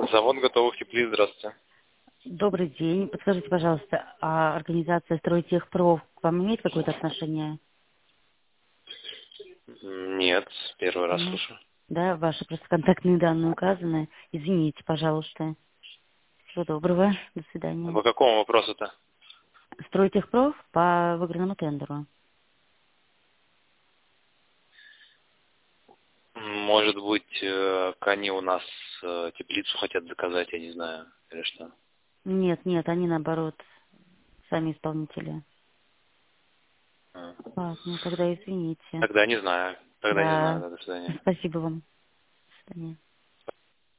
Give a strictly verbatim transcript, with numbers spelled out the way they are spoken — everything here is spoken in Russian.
Завод готовых теплиц, здравствуйте. Добрый день. Подскажите, пожалуйста, а организация «Стройтехпроф» к вам имеет какое-то отношение? Нет, первый раз Нет. слышу. Да, ваши просто контактные данные указаны. Извините, пожалуйста. Всего доброго. До свидания. По какому вопросу-то? «Стройтехпроф» по выигранному тендеру. Может быть, э, они у нас э, теплицу хотят заказать, я не знаю, или что. Нет, нет, они наоборот, сами исполнители. А. Ладно, тогда извините. Тогда не знаю. Тогда не знаю, Да. да, до свидания. Спасибо вам. До свидания.